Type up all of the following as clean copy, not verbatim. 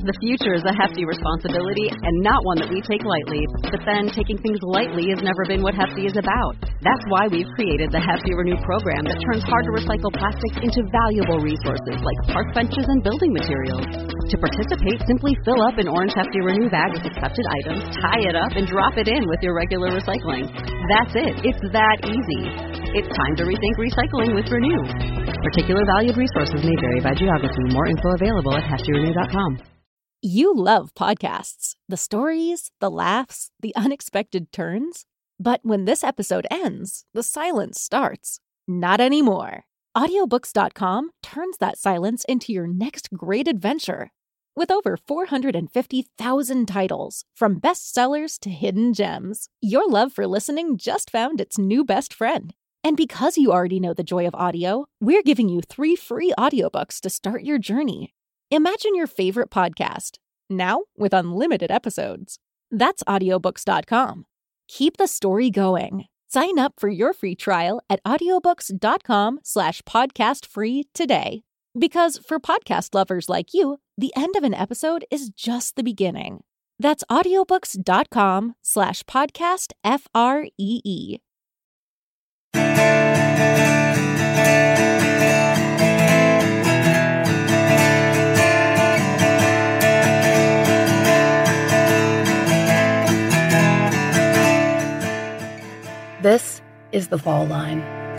The future is a hefty responsibility and not one that we take lightly. But then taking things lightly has never been what Hefty is about. That's why we've created the Hefty Renew program that turns hard-to-recycle plastics into valuable resources like park benches and building materials. To participate, simply fill up an orange Hefty Renew bag with accepted items, tie it up, and drop it in with your regular recycling. That's it. It's that easy. It's time to rethink recycling with Renew. Particular valued resources may vary by geography. More info available at heftyrenew.com. You love podcasts, the stories, the laughs, the unexpected turns. But when this episode ends, the silence starts. Not anymore. Audiobooks.com turns that silence into your next great adventure. With over 450,000 titles, from bestsellers to hidden gems, your love for listening just found its new best friend. And because you already know the joy of audio, we're giving you 3 free audiobooks to start your journey. Imagine your favorite podcast, now with unlimited episodes. That's audiobooks.com. Keep the story going. Sign up for your free trial at audiobooks.com/podcastfree today. Because for podcast lovers like you, the end of an episode is just the beginning. That's audiobooks.com/podcastfree. This is The Fall Line.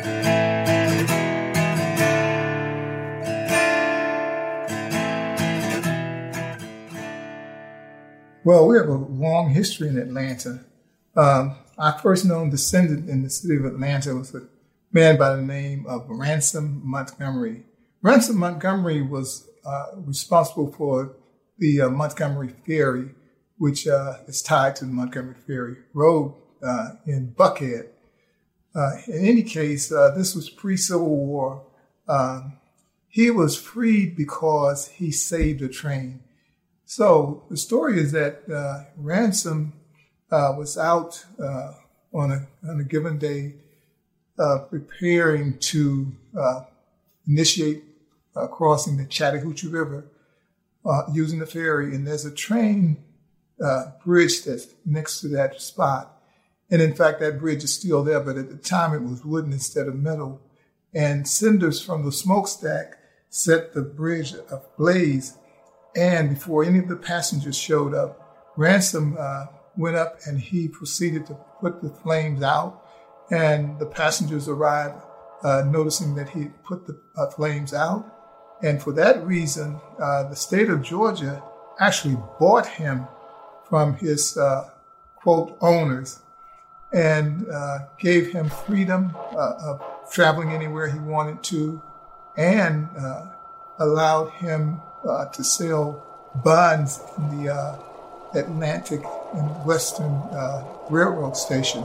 Well, we have a long history in Atlanta. Our first known descendant in the city of Atlanta was a man by the name of Ransom Montgomery. Ransom Montgomery was responsible for the Montgomery Ferry, which is tied to the Montgomery Ferry Road in Buckhead. In any case, this was pre-Civil War. He was freed because he saved a train. So the story is that Ransom was out on a given day preparing to initiate crossing the Chattahoochee River using the ferry. And there's a train bridge that's next to that spot. And in fact, that bridge is still there, but at the time it was wooden instead of metal. And cinders from the smokestack set the bridge ablaze. And before any of the passengers showed up, Ransom went up and he proceeded to put the flames out. And the passengers arrived noticing that he put the flames out. And for that reason, the state of Georgia actually bought him from his, quote, owners, and gave him freedom of traveling anywhere he wanted to, and allowed him to sail bonds in the Atlantic and Western Railroad Station.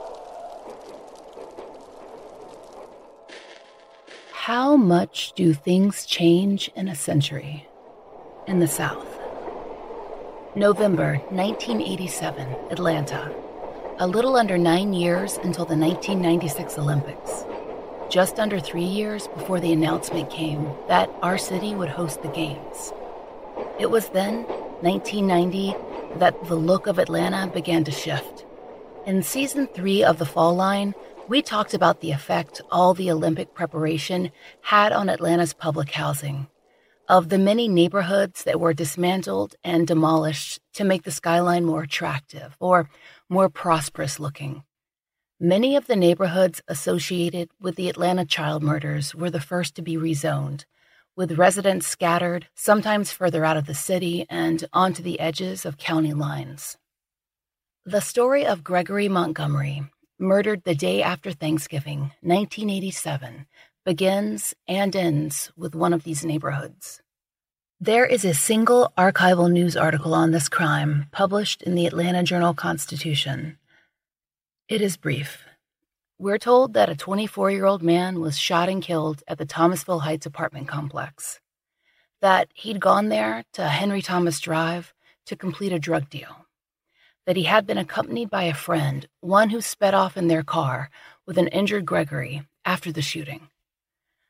How much do things change in a century in the South? November 1987, Atlanta. A little under 9 years until the 1996 Olympics. Just under 3 years before the announcement came that our city would host the Games. It was then, 1990, that the look of Atlanta began to shift. In Season 3 of The Fall Line, we talked about the effect all the Olympic preparation had on Atlanta's public housing, of the many neighborhoods that were dismantled and demolished to make the skyline more attractive or more prosperous looking. Many of the neighborhoods associated with the Atlanta child murders were the first to be rezoned, with residents scattered, sometimes further out of the city and onto the edges of county lines. The story of Gregory Montgomery, murdered the day after Thanksgiving, 1987, begins and ends with one of these neighborhoods. There is a single archival news article on this crime published in the Atlanta Journal-Constitution. It is brief. We're told that a 24-year-old man was shot and killed at the Thomasville Heights apartment complex, that he'd gone there to Henry Thomas Drive to complete a drug deal, that he had been accompanied by a friend, one who sped off in their car with an injured Gregory after the shooting,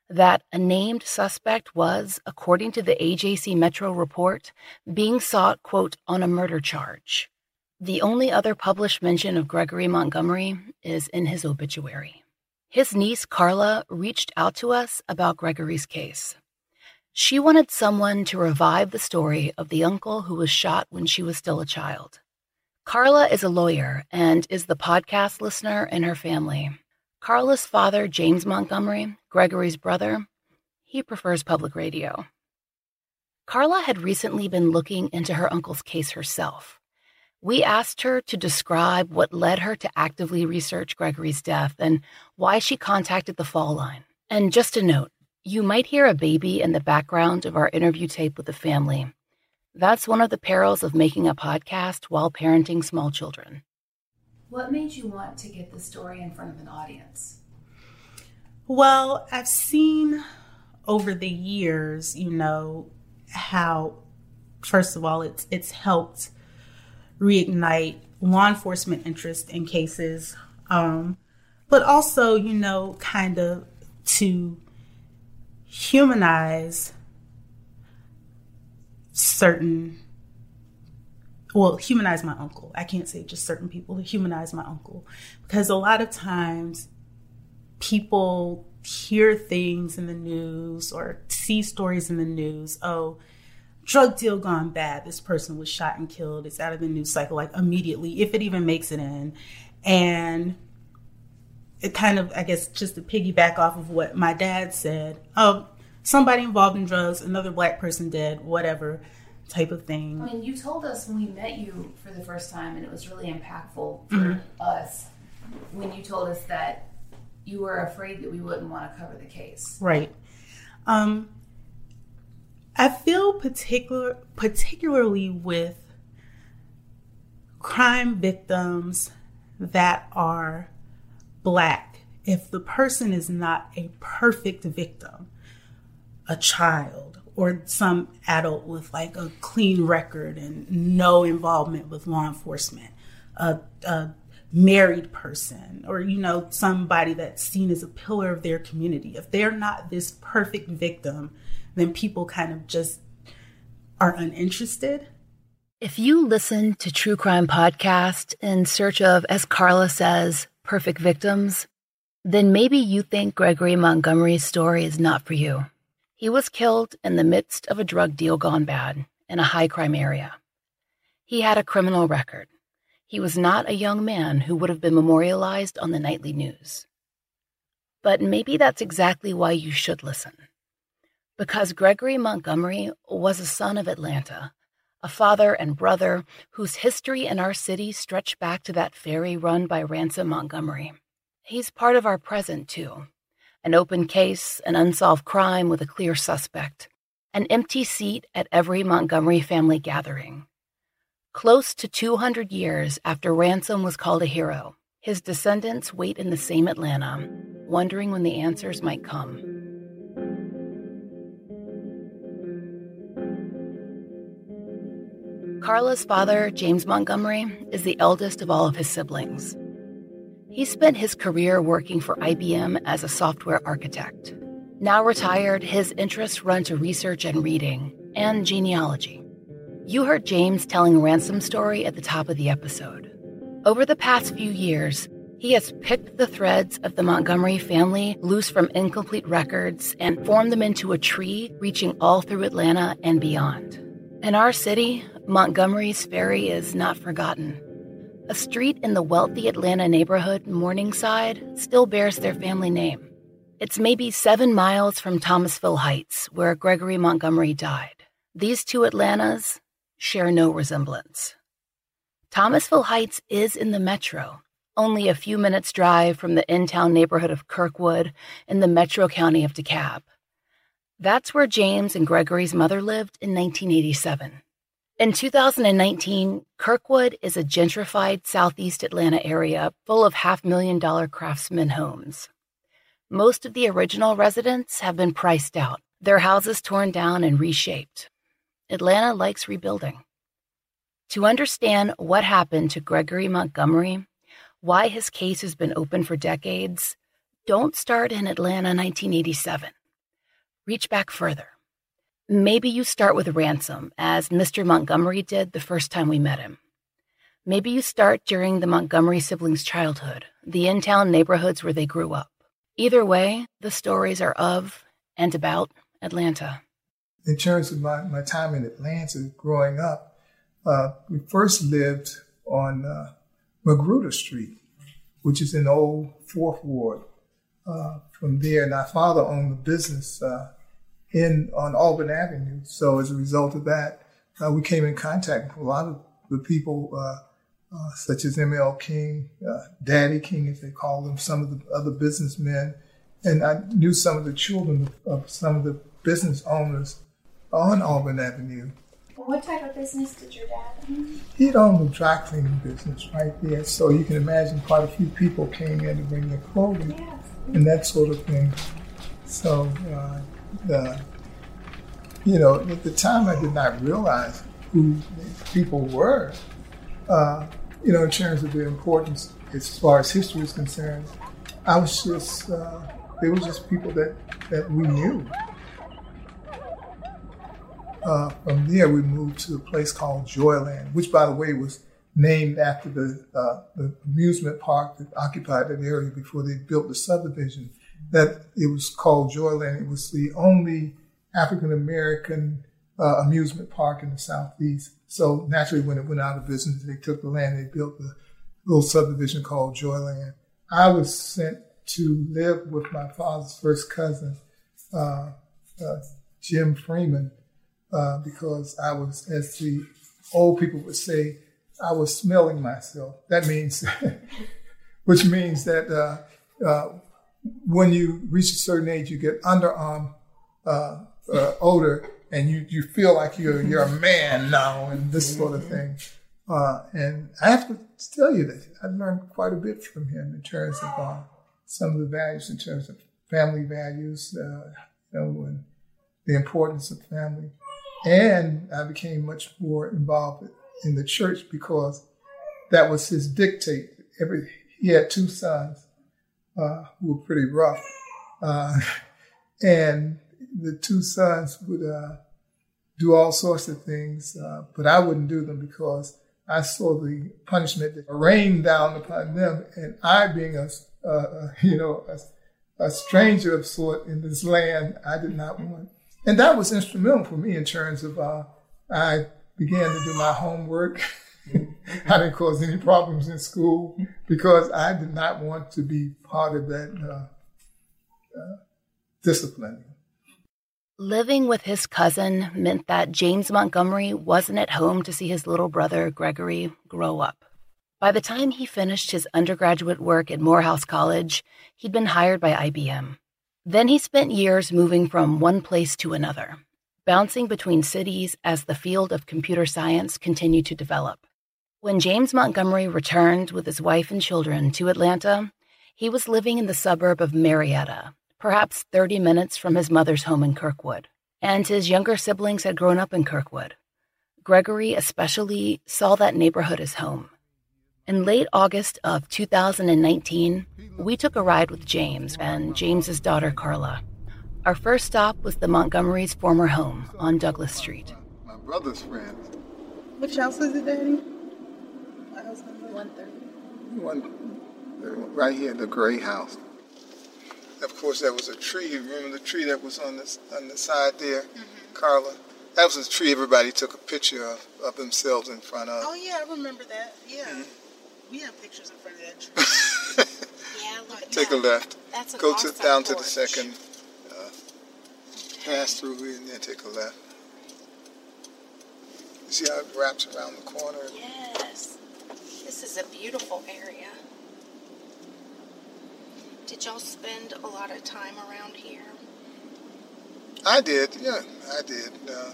that a named suspect was, according to the AJC Metro report, being sought, quote, on a murder charge. The only other published mention of Gregory Montgomery is in his obituary. His niece, Carla, reached out to us about Gregory's case. She wanted someone to revive the story of the uncle who was shot when she was still a child. Carla is a lawyer and is the podcast listener in her family. Carla's father, James Montgomery, Gregory's brother, he prefers public radio. Carla had recently been looking into her uncle's case herself. We asked her to describe what led her to actively research Gregory's death and why she contacted the Fall Line. And just a note, you might hear a baby in the background of our interview tape with the family. That's one of the perils of making a podcast while parenting small children. What made you want to get the story in front of an audience? Well, I've seen over the years, how, first of all, it's helped reignite law enforcement interest in cases, but also, kind of to humanize humanize my uncle. I can't say just certain people, humanize my uncle. Because a lot of times people hear things in the news or see stories in the news. Oh, drug deal gone bad. This person was shot and killed. It's out of the news cycle, like immediately, if it even makes it in. And it kind of, I guess, just to piggyback off of what my dad said, oh, somebody involved in drugs, another Black person dead, whatever type of thing. I mean, you told us when we met you for the first time, and it was really impactful for us, when you told us that you were afraid that we wouldn't want to cover the case. Right. I feel particularly with crime victims that are Black, if the person is not a perfect victim, a child, or some adult with like a clean record and no involvement with law enforcement, a married person, or, somebody that's seen as a pillar of their community. If they're not this perfect victim, then people kind of just are uninterested. If you listen to True Crime Podcast in search of, as Carla says, perfect victims, then maybe you think Gregory Montgomery's story is not for you. He was killed in the midst of a drug deal gone bad in a high-crime area. He had a criminal record. He was not a young man who would have been memorialized on the nightly news. But maybe that's exactly why you should listen. Because Gregory Montgomery was a son of Atlanta, a father and brother whose history in our city stretched back to that ferry run by Ransom Montgomery. He's part of our present, too. An open case, an unsolved crime with a clear suspect, an empty seat at every Montgomery family gathering. Close to 200 years after Ransom was called a hero, his descendants wait in the same Atlanta, wondering when the answers might come. Carla's father, James Montgomery, is the eldest of all of his siblings. He spent his career working for IBM as a software architect. Now retired, his interests run to research and reading, and genealogy. You heard James telling Ransom's story at the top of the episode. Over the past few years, he has picked the threads of the Montgomery family loose from incomplete records and formed them into a tree reaching all through Atlanta and beyond. In our city, Montgomery's Ferry is not forgotten. A street in the wealthy Atlanta neighborhood, Morningside, still bears their family name. It's maybe 7 miles from Thomasville Heights, where Gregory Montgomery died. These two Atlantas share no resemblance. Thomasville Heights is in the metro, only a few minutes' drive from the in-town neighborhood of Kirkwood in the metro county of DeKalb. That's where James and Gregory's mother lived in 1987. In 2019, Kirkwood is a gentrified southeast Atlanta area full of $500,000 craftsman homes. Most of the original residents have been priced out, their houses torn down and reshaped. Atlanta likes rebuilding. To understand what happened to Gregory Montgomery, why his case has been open for decades, don't start in Atlanta 1987. Reach back further. Maybe you start with Ransom, as Mr. Montgomery did the first time we met him. Maybe you start during the Montgomery siblings' childhood, the in-town neighborhoods where they grew up. Either way, the stories are of and about Atlanta. In terms of my time in Atlanta growing up, we first lived on Magruder Street, which is in the old Fourth Ward. From there, and our father owned a business on Auburn Avenue. So as a result of that, we came in contact with a lot of the people, such as M.L. King, Daddy King, as they call them, some of the other businessmen. And I knew some of the children of some of the business owners on Auburn Avenue. What type of business did your dad own? He'd owned a dry cleaning business right there. So you can imagine quite a few people came in to bring their clothing. Yes. And that sort of thing. So, at the time I did not realize who people were, in terms of their importance as far as history is concerned. I was just, they were just people that we knew. From there, we moved to a place called Joyland, which, by the way, was named after the amusement park that occupied that area before they built the subdivision. That it was called Joyland. It was the only African-American amusement park in the Southeast. So naturally, when it went out of business, they took the land, they built the little subdivision called Joyland. I was sent to live with my father's first cousin, Jim Freeman, because I was, as the old people would say, I was smelling myself. That means, which means that when you reach a certain age, you get underarm odor, and you feel like you're a man now, and this sort of thing. And I have to tell you that I've learned quite a bit from him in terms of some of the values, in terms of family values, and the importance of family. And I became much more involved in the church because that was his dictate. He had two sons who were pretty rough. And the two sons would do all sorts of things, but I wouldn't do them because I saw the punishment that rained down upon them. And I, being a stranger of sort in this land, I did not want. And that was instrumental for me in terms of I began to do my homework. I didn't cause any problems in school because I did not want to be part of that discipline. Living with his cousin meant that James Montgomery wasn't at home to see his little brother, Gregory, grow up. By the time he finished his undergraduate work at Morehouse College, he'd been hired by IBM. Then he spent years moving from one place to another, bouncing between cities as the field of computer science continued to develop. When James Montgomery returned with his wife and children to Atlanta, he was living in the suburb of Marietta, perhaps 30 minutes from his mother's home in Kirkwood. And his younger siblings had grown up in Kirkwood. Gregory especially saw that neighborhood as home. In late August of 2019, we took a ride with James and James's daughter, Carla. Our first stop was the Montgomerys' former home on Douglas Street. My brother's friend. Which house is it, Daddy? 130. Right here, the gray house. Of course, there was a tree. You remember the tree that was on the side there, Carla? That was a tree everybody took a picture of themselves in front of. Oh, yeah, I remember that. Yeah. Mm-hmm. We have pictures in front of that tree. Yeah, look. Take a left. That's an Go awesome down to porch. the second. Pass through here and then take a left. You see how it wraps around the corner? Yes. This is a beautiful area. Did y'all spend a lot of time around here? I did, yeah, I did.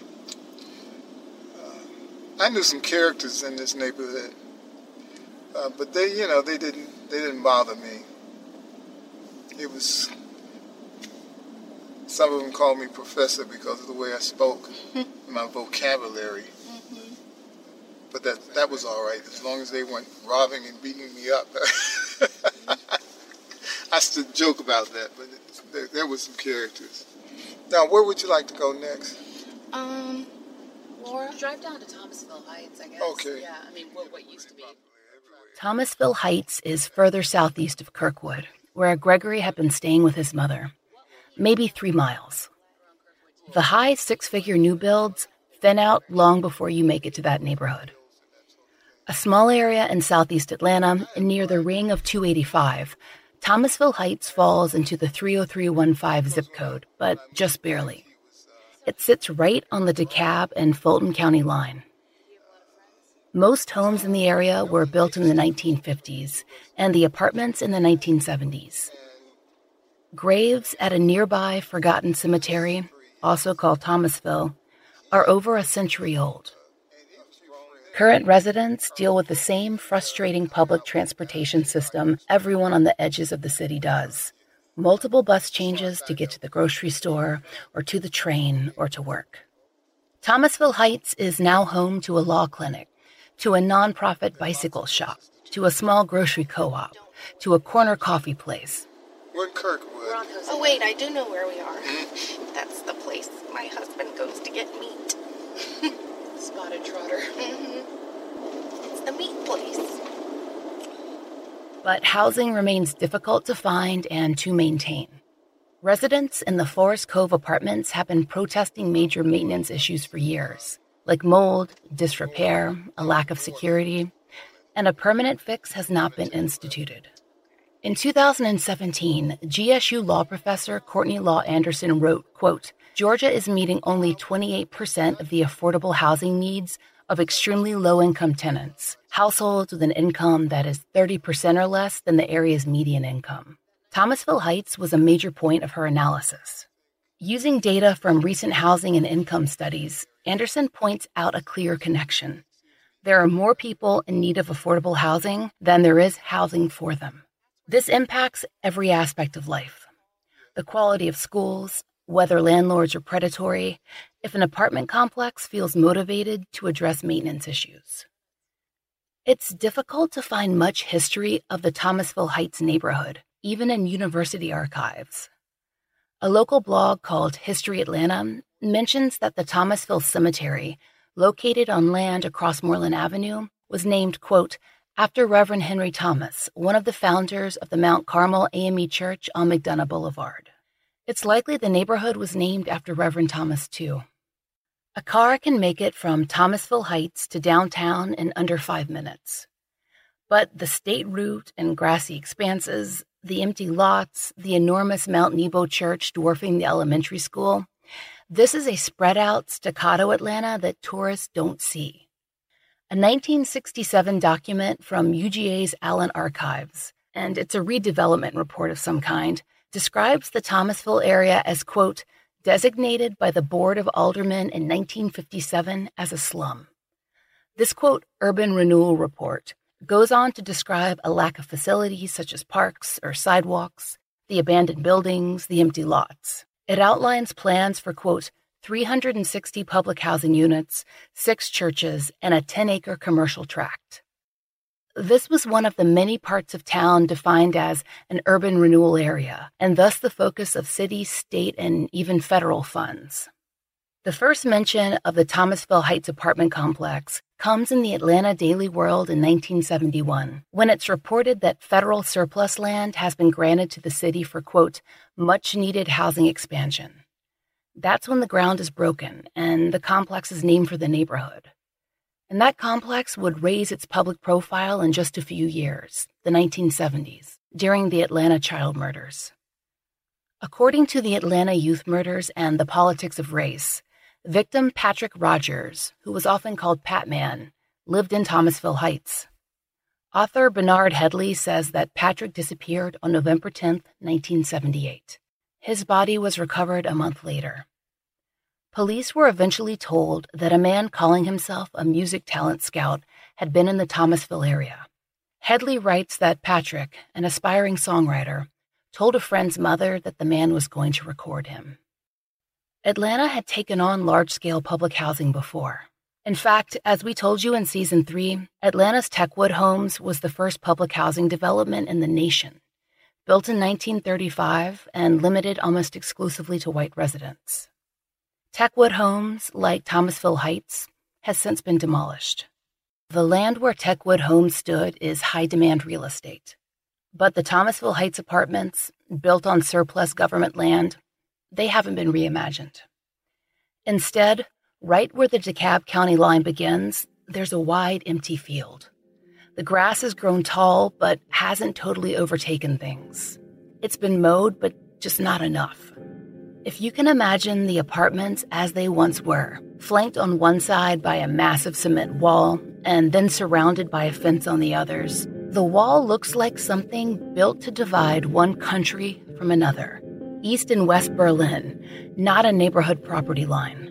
I knew some characters in this neighborhood, but they didn't bother me. It was, some of them called me professor because of the way I spoke, my vocabulary. Mm-hmm. But that was all right, as long as they weren't robbing and beating me up. I still joke about that, but there were some characters. Now, where would you like to go next? Laura? Drive down to Thomasville Heights, I guess. Okay. Yeah, I mean, what used to be. Thomasville Heights is further southeast of Kirkwood, where Gregory had been staying with his mother, maybe 3 miles. The high 6-figure new builds thin out long before you make it to that neighborhood. A small area in southeast Atlanta, near the ring of 285, Thomasville Heights falls into the 30315 zip code, but just barely. It sits right on the DeKalb and Fulton County line. Most homes in the area were built in the 1950s, and the apartments in the 1970s. Graves at a nearby forgotten cemetery, also called Thomasville, are over a century old. Current residents deal with the same frustrating public transportation system everyone on the edges of the city does. Multiple bus changes to get to the grocery store, or to the train, or to work. Thomasville Heights is now home to a law clinic, to a nonprofit bicycle shop, to a small grocery co-op, to a corner coffee place. We're in Kirkwood. Oh, wait, I do know where we are. That's the place my husband goes to get meat. Spotted Trotter. It's the meat place. But housing remains difficult to find and to maintain. Residents in the Forest Cove apartments have been protesting major maintenance issues for years, like mold, disrepair, a lack of security, and a permanent fix has not been instituted. In 2017, GSU law professor Courtney Law Anderson wrote, quote, "Georgia is meeting only 28% of the affordable housing needs of extremely low-income tenants, households with an income that is 30% or less than the area's median income." Thomasville Heights was a major point of her analysis. Using data from recent housing and income studies, Anderson points out a clear connection. There are more people in need of affordable housing than there is housing for them. This impacts every aspect of life. The quality of schools, whether landlords are predatory, if an apartment complex feels motivated to address maintenance issues. It's difficult to find much history of the Thomasville Heights neighborhood, even in university archives. A local blog called History Atlanta mentions that the Thomasville Cemetery, located on land across Moreland Avenue, was named, quote, after Reverend Henry Thomas, one of the founders of the Mount Carmel AME Church on McDonough Boulevard. It's likely the neighborhood was named after Reverend Thomas, too. A car can make it from Thomasville Heights to downtown in under 5 minutes. But the state route and grassy expanses, the empty lots, the enormous Mount Nebo Church dwarfing the elementary school, this is a spread-out, staccato Atlanta that tourists don't see. A 1967 document from UGA's Allen Archives, and it's a redevelopment report of some kind, describes the Thomasville area as, quote, designated by the Board of Aldermen in 1957 as a slum. This, quote, urban renewal report goes on to describe a lack of facilities such as parks or sidewalks, the abandoned buildings, the empty lots. It outlines plans for, quote, 360 public housing units, 6 churches, and a 10-acre commercial tract. This was one of the many parts of town defined as an urban renewal area, and thus the focus of city, state, and even federal funds. The first mention of the Thomasville Heights apartment complex comes in the Atlanta Daily World in 1971, when it's reported that federal surplus land has been granted to the city for, quote, much-needed housing expansion. That's when the ground is broken, and the complex is named for the neighborhood. And that complex would raise its public profile in just a few years, the 1970s, during the Atlanta child murders. According to the Atlanta Youth Murders and the Politics of Race, victim Patrick Rogers, who was often called Pat Man, lived in Thomasville Heights. Author Bernard Headley says that Patrick disappeared on November 10, 1978. His body was recovered a month later. Police were eventually told that a man calling himself a music talent scout had been in the Thomasville area. Headley writes that Patrick, an aspiring songwriter, told a friend's mother that the man was going to record him. Atlanta had taken on large-scale public housing before. In fact, as we told you in Season 3, Atlanta's Techwood Homes was the first public housing development in the nation, built in 1935 and limited almost exclusively to white residents. Techwood Homes, like Thomasville Heights, has since been demolished. The land where Techwood Homes stood is high-demand real estate. But the Thomasville Heights apartments, built on surplus government land, they haven't been reimagined. Instead, right where the DeKalb County line begins, there's a wide, empty field. The grass has grown tall, but hasn't totally overtaken things. It's been mowed, but just not enough. If you can imagine the apartments as they once were, flanked on one side by a massive cement wall and then surrounded by a fence on the others, the wall looks like something built to divide one country from another. East and West Berlin, not a neighborhood property line.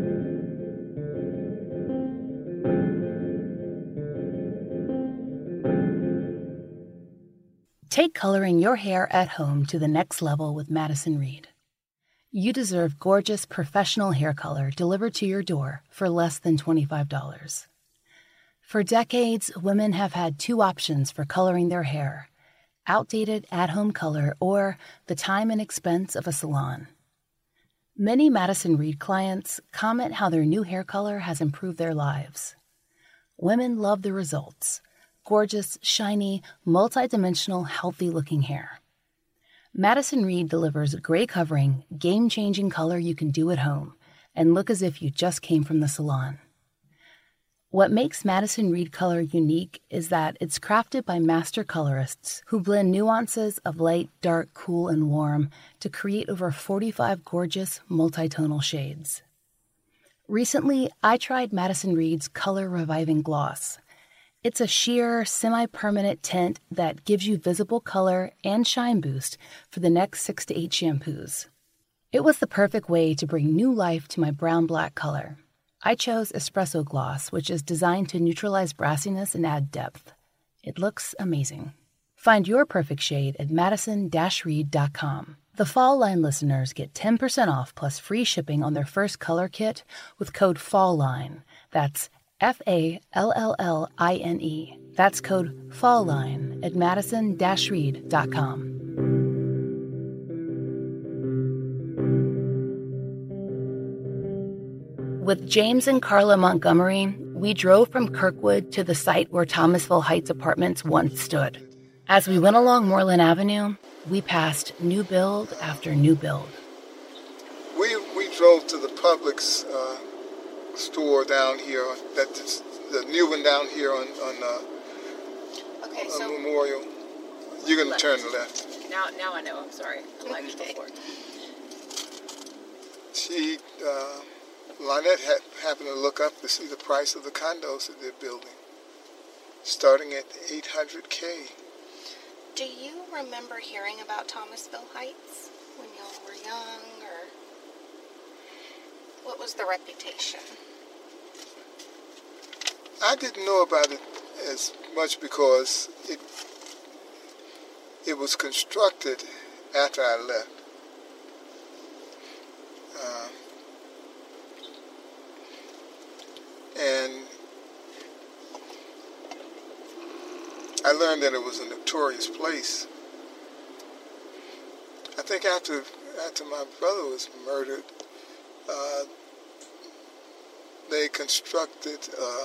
Take coloring your hair at home to the next level with Madison Reed. You deserve gorgeous, professional hair color delivered to your door for less than $25. For decades, women have had two options for coloring their hair: outdated at-home color or the time and expense of a salon. Many Madison Reed clients comment how their new hair color has improved their lives. Women love the results: gorgeous, shiny, multi-dimensional, healthy-looking hair. Madison Reed delivers gray-covering, game-changing color you can do at home and look as if you just came from the salon. What makes Madison Reed color unique is that it's crafted by master colorists who blend nuances of light, dark, cool, and warm to create over 45 gorgeous, multi-tonal shades. Recently, I tried Madison Reed's Color Reviving Gloss. It's a sheer, semi-permanent tint that gives you visible color and shine boost for the next 6 to 8 shampoos. It was the perfect way to bring new life to my brown-black color. I chose Espresso Gloss, which is designed to neutralize brassiness and add depth. It looks amazing. Find your perfect shade at madison-reed.com. The Fall Line listeners get 10% off plus free shipping on their first color kit with code FALLLINE. That's FALLLINE. That's code FALLLINE at madison-reed.com. With James and Carla Montgomery, we drove from Kirkwood to the site where Thomasville Heights apartments once stood. As we went along Moreland Avenue, we passed new build after new build. We drove to the Publix store down here. That's the new one down here on Memorial. You're going to turn left. Now I know. I'm sorry. The light was before. Lynette happened to look up to see the price of the condos that they're building, starting at $800K. Do you remember hearing about Thomasville Heights when y'all were young, or what was the reputation? I didn't know about it as much because it was constructed after I left. And I learned that it was a notorious place. I think after my brother was murdered, they constructed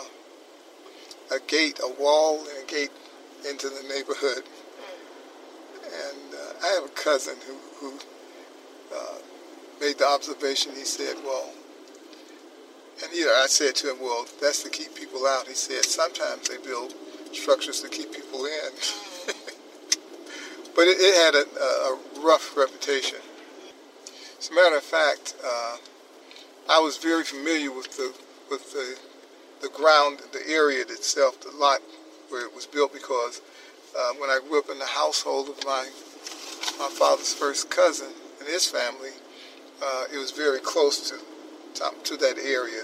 a wall and a gate into the neighborhood. And I have a cousin who made the observation. He said, well, and I said to him, well, that's to keep people out. He said, sometimes they build structures to keep people in. But it had a rough reputation. As a matter of fact, I was very familiar with the ground, the area itself, the lot where it was built, because when I grew up in the household of my father's first cousin and his family, it was very close to that area.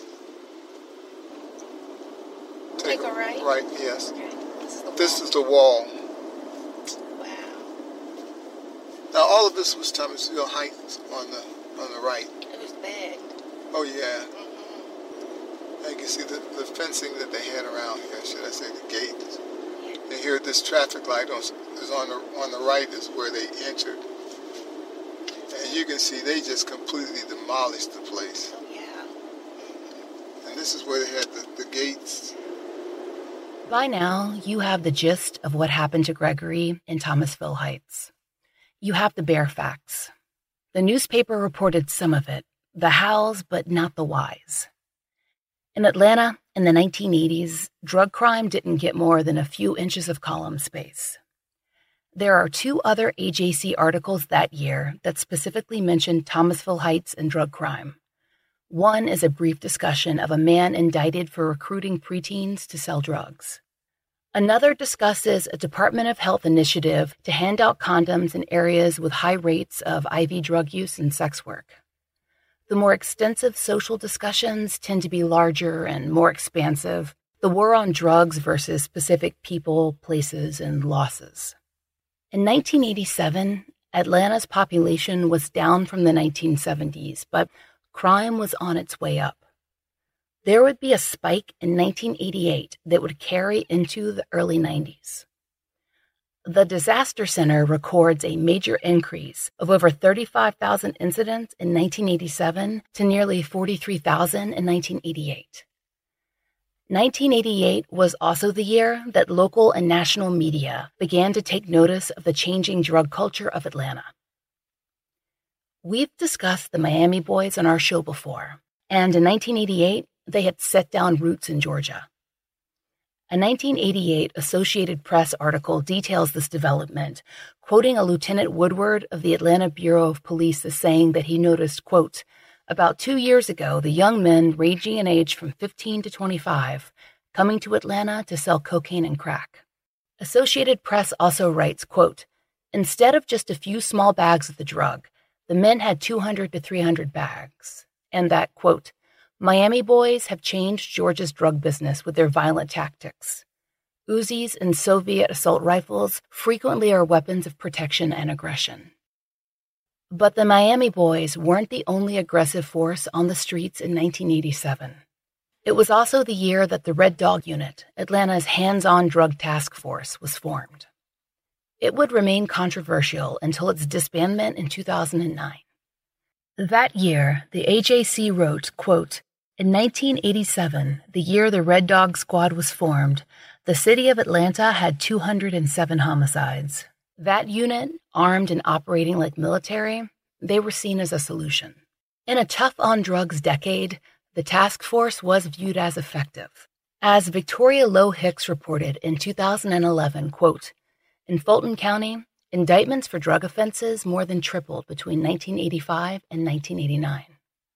Take a right? Right, yes. Okay. This is the wall. Wow. Now all of this was Thomasville Heights on the right. It was big. Oh yeah. Mm-hmm. Now you can see the fencing that they had around here, should I say the gate. And here, this traffic light is on the right is where they entered. And you can see they just completely demolished the place. Oh, yeah. And this is where they had the gates. By now, you have the gist of what happened to Gregory in Thomasville Heights. You have the bare facts. The newspaper reported some of it, the hows but not the whys. In Atlanta, in the 1980s, drug crime didn't get more than a few inches of column space. There are 2 other AJC articles that year that specifically mention Thomasville Heights and drug crime. One is a brief discussion of a man indicted for recruiting preteens to sell drugs. Another discusses a Department of Health initiative to hand out condoms in areas with high rates of IV drug use and sex work. The more extensive social discussions tend to be larger and more expansive, the war on drugs versus specific people, places, and losses. In 1987, Atlanta's population was down from the 1970s, but crime was on its way up. There would be a spike in 1988 that would carry into the early 90s. The Disaster Center records a major increase of over 35,000 incidents in 1987 to nearly 43,000 in 1988. 1988 was also the year that local and national media began to take notice of the changing drug culture of Atlanta. We've discussed the Miami Boys on our show before, and in 1988, they had set down roots in Georgia. A 1988 Associated Press article details this development, quoting a Lieutenant Woodward of the Atlanta Bureau of Police as saying that he noticed, quote, about 2 years ago, the young men ranging in age from 15 to 25 coming to Atlanta to sell cocaine and crack. Associated Press also writes, quote, instead of just a few small bags of the drug, the men had 200 to 300 bags, and that, quote, Miami Boys have changed Georgia's drug business with their violent tactics. Uzis and Soviet assault rifles frequently are weapons of protection and aggression. But the Miami Boys weren't the only aggressive force on the streets in 1987. It was also the year that the Red Dog Unit, Atlanta's hands-on drug task force, was formed. It would remain controversial until its disbandment in 2009. That year, the AJC wrote, quote, in 1987, the year the Red Dog Squad was formed, the city of Atlanta had 207 homicides. That unit, armed and operating like military, they were seen as a solution. In a tough-on-drugs decade, the task force was viewed as effective. As Victoria Lowe Hicks reported in 2011, quote, in Fulton County, indictments for drug offenses more than tripled between 1985 and 1989.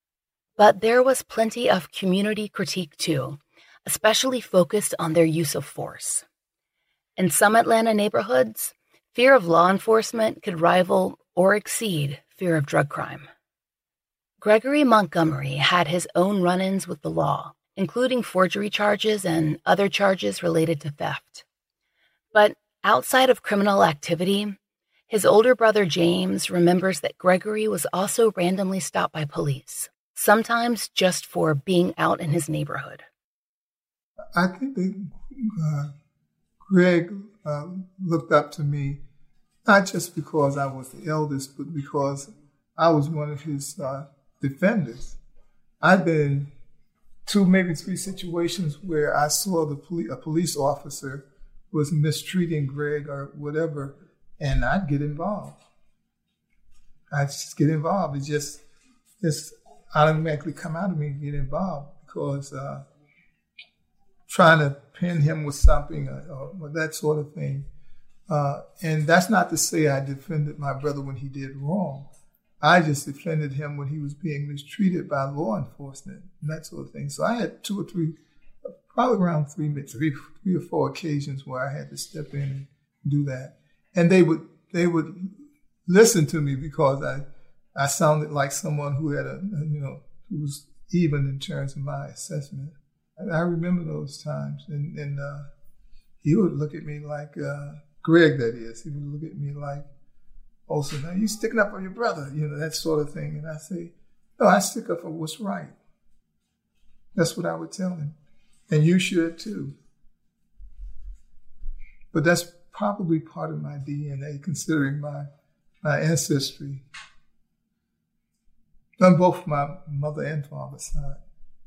But there was plenty of community critique too, especially focused on their use of force. In some Atlanta neighborhoods, fear of law enforcement could rival or exceed fear of drug crime. Gregory Montgomery had his own run-ins with the law, including forgery charges and other charges related to theft. But outside of criminal activity, his older brother James remembers that Gregory was also randomly stopped by police, sometimes just for being out in his neighborhood. I think that Greg looked up to me, not just because I was the eldest, but because I was one of his defenders. I've been in 2, maybe 3 situations where I saw a police officer was mistreating Greg or whatever, and I'd get involved. I'd just get involved. It just automatically come out of me and get involved because trying to pin him with something or that sort of thing. And that's not to say I defended my brother when he did wrong. I just defended him when he was being mistreated by law enforcement and that sort of thing. So I had 2 or 3, probably around 3 or 4 occasions where I had to step in and do that. And they would listen to me because I sounded like someone who had who was even in terms of my assessment. I remember those times, and he would look at me like Greg, that is. He would look at me like, "Oh, so now you sticking up for your brother," that sort of thing. And I say, "No, I stick up for what's right." That's what I would tell him, and you should too. but that's probably part of my DNA, considering my ancestry on both my mother and father's side.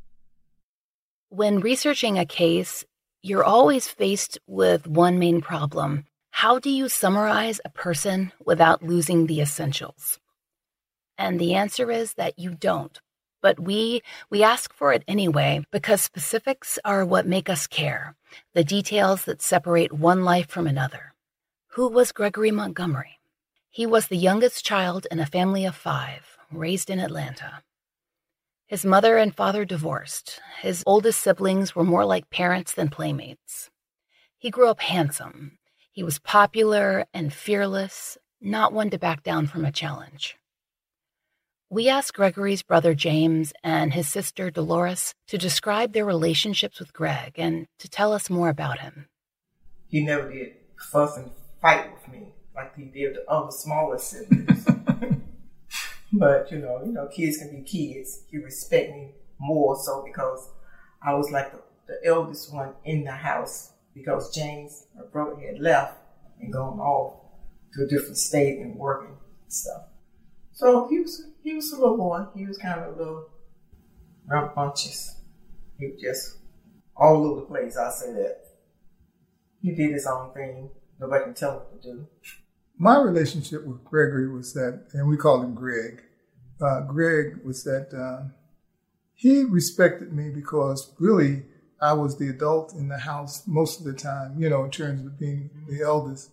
When researching a case, you're always faced with one main problem. How do you summarize a person without losing the essentials? And the answer is that you don't. But we ask for it anyway because specifics are what make us care, the details that separate one life from another. Who was Gregory Montgomery? He was the youngest child in a family of 5, raised in Atlanta. His mother and father divorced. His oldest siblings were more like parents than playmates. He grew up handsome. He was popular and fearless, not one to back down from a challenge. We asked Gregory's brother James and his sister Dolores to describe their relationships with Greg and to tell us more about him. He never did fuss and fight with me like he did the other smaller siblings. But, you know, kids can be kids. He respect me more so because I was like the eldest one in the house because James, my brother, had left and gone off to a different state and working and stuff. So he was a little boy. He was kind of a little rambunctious. He was just all over the place, I'll say that. He did his own thing. Nobody can tell him what to do. My relationship with Gregory was that, and we called him Greg. Greg was that he respected me because really I was the adult in the house most of the time, you know, in terms of being the eldest.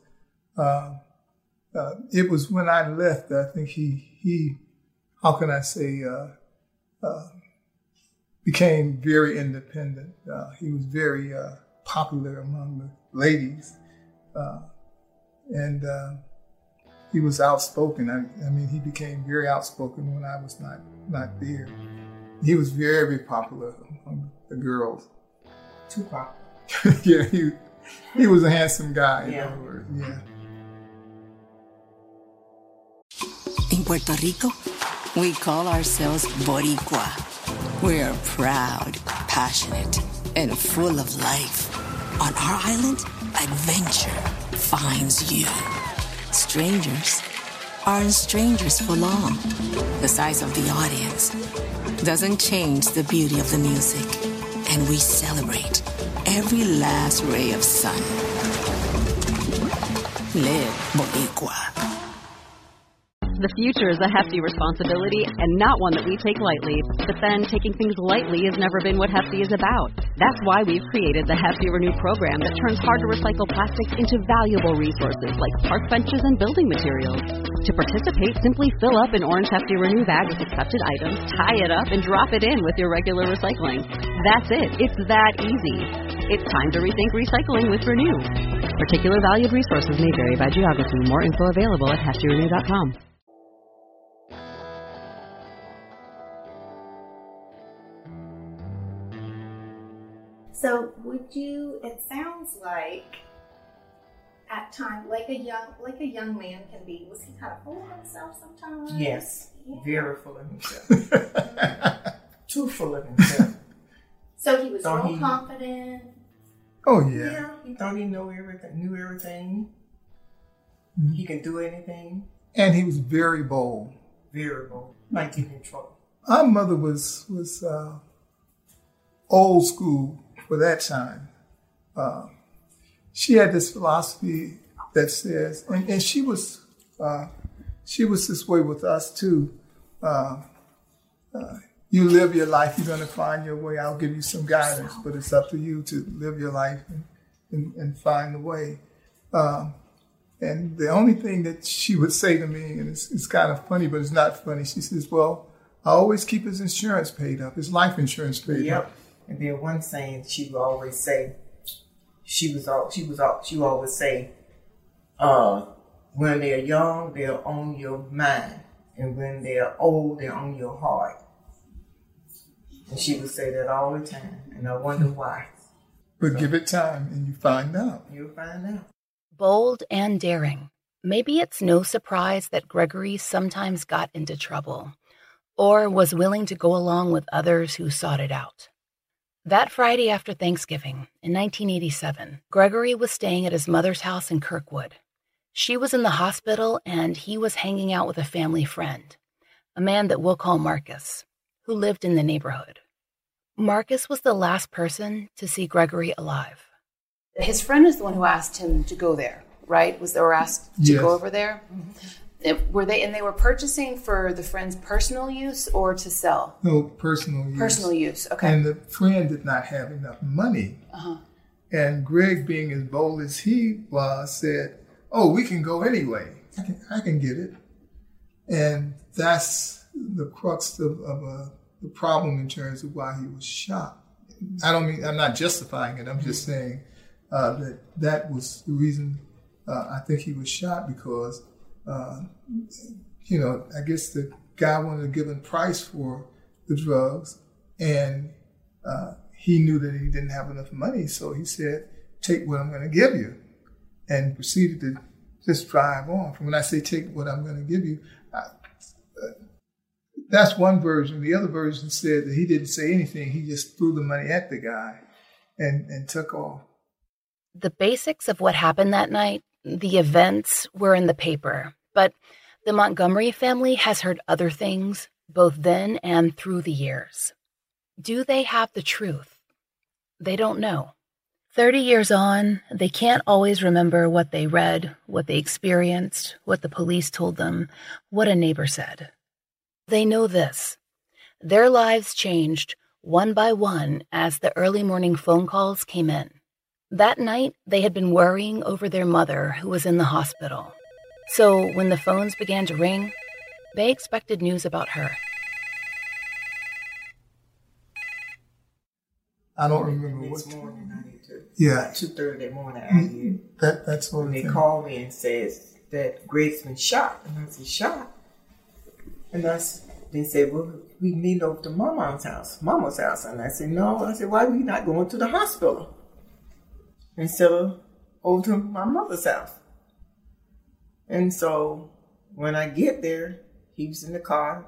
It was when I left that I think he how can I say, became very independent. He was very popular among the ladies. And he was outspoken. I mean, he became very outspoken when I was not there. He was very popular among the girls. Too popular. Yeah, he was a handsome guy, yeah. In other words, yeah. In Puerto Rico, we call ourselves Boricua. We're proud, passionate, and full of life. On our island, adventure finds you. Strangers aren't strangers for long. The size of the audience doesn't change the beauty of the music, and we celebrate every last ray of sun. Live Boricua. The future is a hefty responsibility and not one that we take lightly. But then taking things lightly has never been what Hefty is about. That's why we've created the Hefty Renew program that turns hard-to-recycle plastics into valuable resources like park benches and building materials. To participate, simply fill up an orange Hefty Renew bag with accepted items, tie it up, and drop it in with your regular recycling. That's it. It's that easy. It's time to rethink recycling with Renew. Particular valued resources may vary by geography. More info available at heftyrenew.com. So it sounds like at times, like a young man can be, was he kind of full of himself sometimes? Yes, yeah. Very full of himself. Too full of himself. So he was real confident. Oh, yeah. Yeah, he thought he knew everything. Mm-hmm. He can do anything. And he was very bold. Very bold. Might get in trouble. Our mother was old school for that time. She had this philosophy that says, and she was this way with us too. You live your life, you're going to find your way. I'll give you some guidance, but it's up to you to live your life and find the way. And the only thing that she would say to me, and it's kind of funny, but it's not funny. She says, "Well, I always keep his insurance paid up, his life insurance paid up." And then one saying she would always say, she would always say, when they're young, they're on your mind. And when they're old, they're on your heart. And she would say that all the time. And I wonder why. But give it time and you find out. You'll find out. Bold and daring. Maybe it's no surprise that Gregory sometimes got into trouble or was willing to go along with others who sought it out. That Friday after Thanksgiving in 1987, Gregory was staying at his mother's house in Kirkwood. She was in the hospital and he was hanging out with a family friend, a man that we'll call Marcus, who lived in the neighborhood. Marcus was the last person to see Gregory alive. His friend is the one who asked him to go there, right? Or asked to go over there? Mm-hmm. They were purchasing for the friend's personal use or to sell? No, personal use. Personal use, okay. And the friend did not have enough money. Uh-huh. And Greg, being as bold as he was, said, "Oh, we can go anyway. I can get it." And that's the crux of the problem in terms of why he was shot. I'm not justifying it. I'm just saying that was the reason I think he was shot, because I guess the guy wanted a given price for the drugs, and he knew that he didn't have enough money, so he said, "Take what I'm going to give you," and proceeded to just drive off. And when I say take what I'm going to give you, that's one version. The other version said that he didn't say anything. He just threw the money at the guy and took off. The basics of what happened that night, the events, were in the paper, but the Montgomery family has heard other things, both then and through the years. Do they have the truth? They don't know. 30 years on, they can't always remember what they read, what they experienced, what the police told them, what a neighbor said. They know this. Their lives changed one by one as the early morning phone calls came in. That night, they had been worrying over their mother, who was in the hospital. So when the phones began to ring, they expected news about her. I don't remember Next what. morning I did too. Yeah. 2:30 that morning I did. That's what they called me and says that Greg's been shot. And I said, "Shot?" And they said, "Well, we need over to Mama's house. And I said, "No." I said, "Why are we not going to the hospital instead of over to my mother's house?" And so when I get there, he was in the car,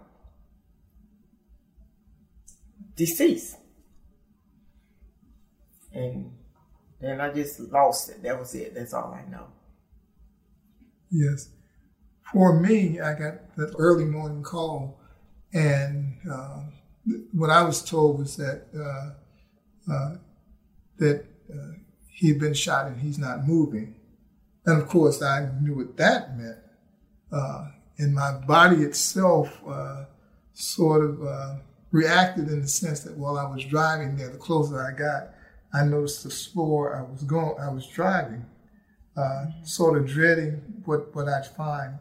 deceased. And then I just lost it. That was it. That's all I know. Yes. For me, I got that early morning call, and what I was told was that he'd been shot and he's not moving. And of course, I knew what that meant. And my body itself sort of reacted in the sense that while I was driving there, the closer I got, I noticed the slower I was driving, sort of dreading what I'd find.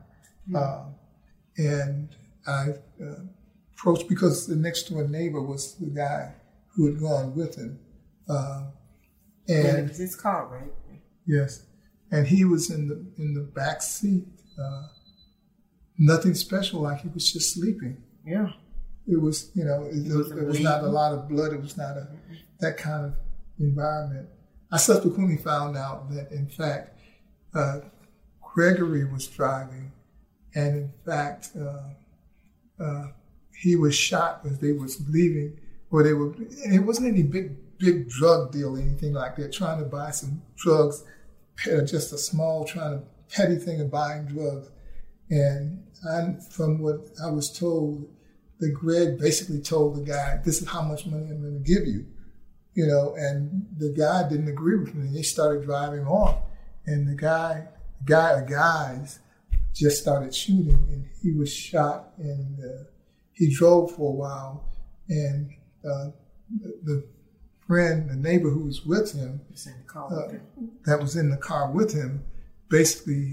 And I approached, because the next door neighbor was the guy who had gone with him. And it was his car, right? Yes. And he was in the back seat. Nothing special, like he was just sleeping. Yeah. It was, it was not a lot of blood. It was not that kind of environment. I subsequently found out that, in fact, Gregory was driving, and in fact, he was shot as they was leaving, and it wasn't any big drug deal or anything like that, trying to buy some drugs, just a small petty thing of buying drugs. And from what I was told, that Greg basically told the guy, "This is how much money I'm going to give you." And the guy didn't agree with me. They started driving off, and the guys just started shooting, and he was shot, and he drove for a while, and the friend, the neighbor who was with him, that was in the car with him, basically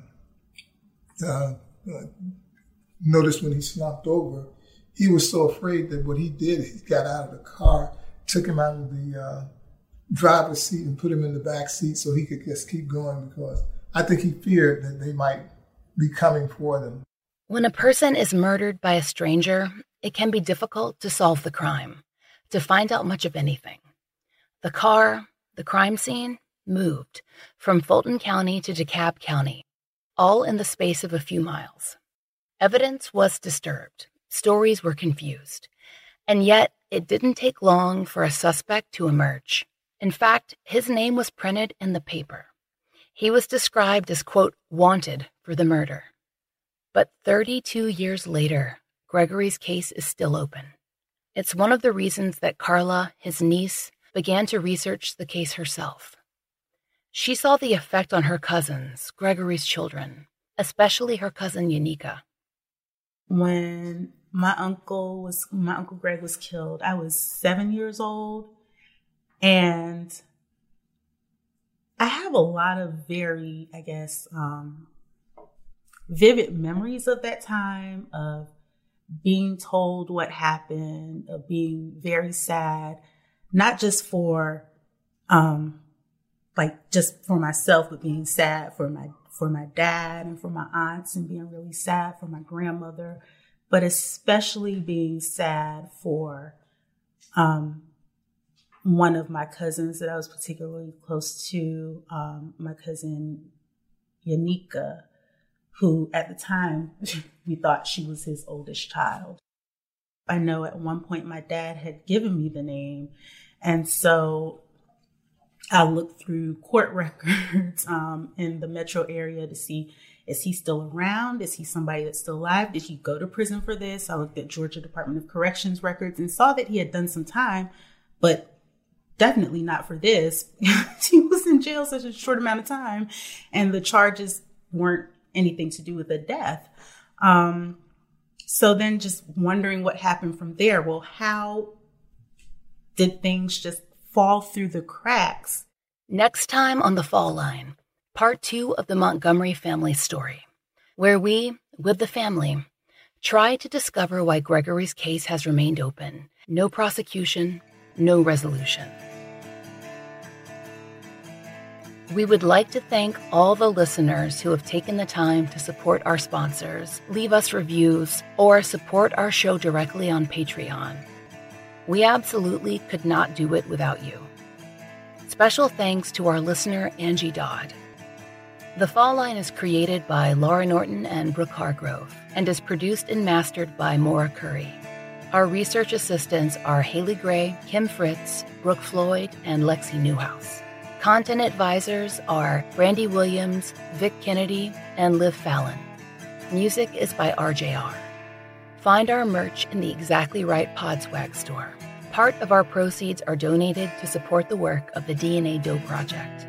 noticed when he slumped over, he was so afraid that what he did, he got out of the car, took him out of the driver's seat and put him in the back seat so he could just keep going, because I think he feared that they might be coming for them. When a person is murdered by a stranger, it can be difficult to solve the crime, to find out much of anything. The car, the crime scene, moved from Fulton County to DeKalb County, all in the space of a few miles. Evidence was disturbed. Stories were confused. And yet, it didn't take long for a suspect to emerge. In fact, his name was printed in the paper. He was described as, quote, wanted for the murder. But 32 years later, Gregory's case is still open. It's one of the reasons that Carla, his niece, began to research the case herself. She saw the effect on her cousins, Gregory's children, especially her cousin Yanika. When my uncle Greg was killed, I was 7 years old, and I have a lot of very, vivid memories of that time, of being told what happened, of being very sad, not just for, just for myself, but being sad for my dad and for my aunts, and being really sad for my grandmother, but especially being sad for one of my cousins that I was particularly close to, my cousin Yanika, who at the time we thought she was his oldest child. I know at one point my dad had given me the name, and so I looked through court records in the metro area to see, is he still around? Is he somebody that's still alive? Did he go to prison for this? I looked at Georgia Department of Corrections records and saw that he had done some time, but definitely not for this. He was in jail such a short amount of time, and the charges weren't anything to do with the death. So then just wondering what happened from there. Well, how did things just fall through the cracks? Next time on The Fall Line, part 2 of the Montgomery family story, where we, with the family, try to discover why Gregory's case has remained open. No prosecution, no resolution. We would like to thank all the listeners who have taken the time to support our sponsors, leave us reviews, or support our show directly on Patreon. We absolutely could not do it without you. Special thanks to our listener, Angie Dodd. The Fall Line is created by Laura Norton and Brooke Hargrove and is produced and mastered by Maura Curry. Our research assistants are Haley Gray, Kim Fritz, Brooke Floyd, and Lexi Newhouse. Content advisors are Brandy Williams, Vic Kennedy, and Liv Fallon. Music is by RJR. Find our merch in the Exactly Right Podswag store. Part of our proceeds are donated to support the work of the DNA Doe Project.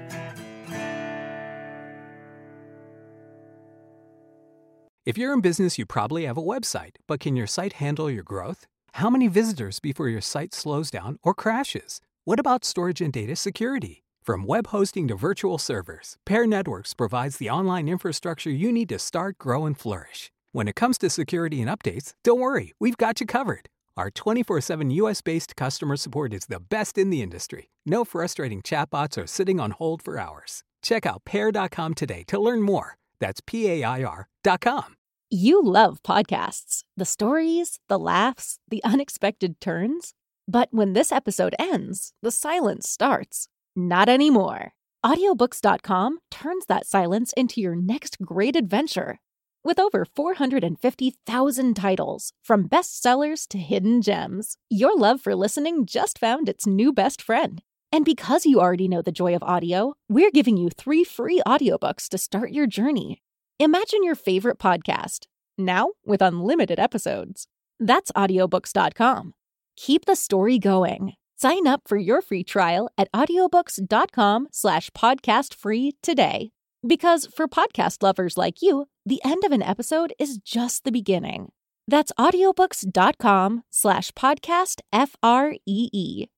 If you're in business, you probably have a website, but can your site handle your growth? How many visitors before your site slows down or crashes? What about storage and data security? From web hosting to virtual servers, Pair Networks provides the online infrastructure you need to start, grow, and flourish. When it comes to security and updates, don't worry, we've got you covered. Our 24/7 US-based customer support is the best in the industry. No frustrating chatbots or sitting on hold for hours. Check out Pair.com today to learn more. That's PAIR.com. You love podcasts, the stories, the laughs, the unexpected turns. But when this episode ends, the silence starts. Not anymore. Audiobooks.com turns that silence into your next great adventure. With over 450,000 titles, from bestsellers to hidden gems, your love for listening just found its new best friend. And because you already know the joy of audio, we're giving you 3 free audiobooks to start your journey. Imagine your favorite podcast, now with unlimited episodes. That's audiobooks.com. Keep the story going. Sign up for your free trial at audiobooks.com/podcastfree today. Because for podcast lovers like you, the end of an episode is just the beginning. That's audiobooks.com/podcastfree.